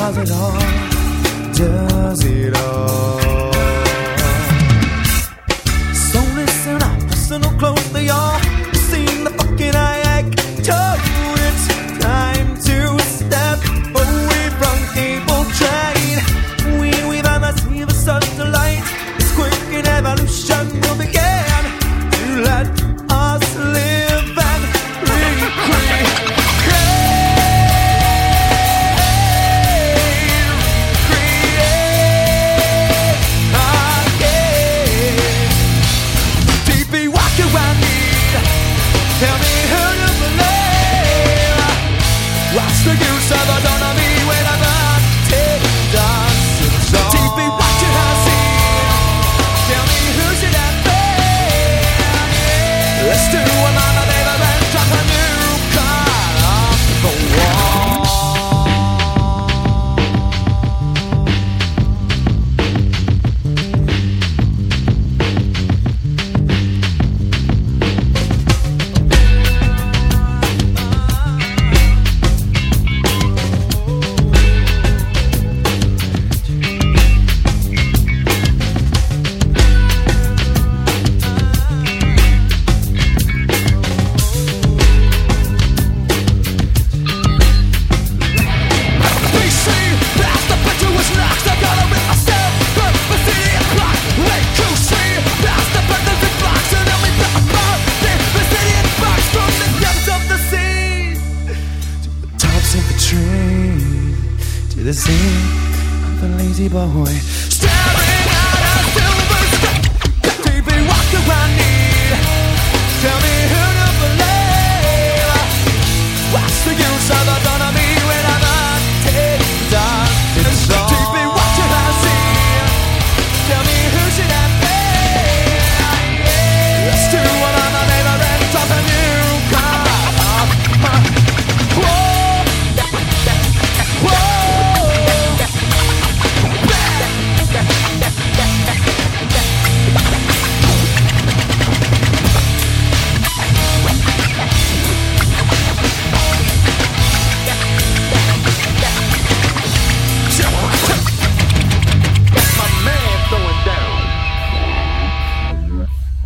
does it all, does it all. So listen up, listen up close, they all sing the fucking act. It's time to step away from cable train. We've ever seen the sun's light. This quick in evolution will begin to let us live and recreate. Tell me who you believe. What's the use of autonomy when I'm not taking us all? TV, what you have seen. Tell me who should have been. Let's do a mama baby and drop a new card off the wall. The scene of the lazy boy staring at a silver sky. Baby, what do I need? Tell me who to believe. What's the use of the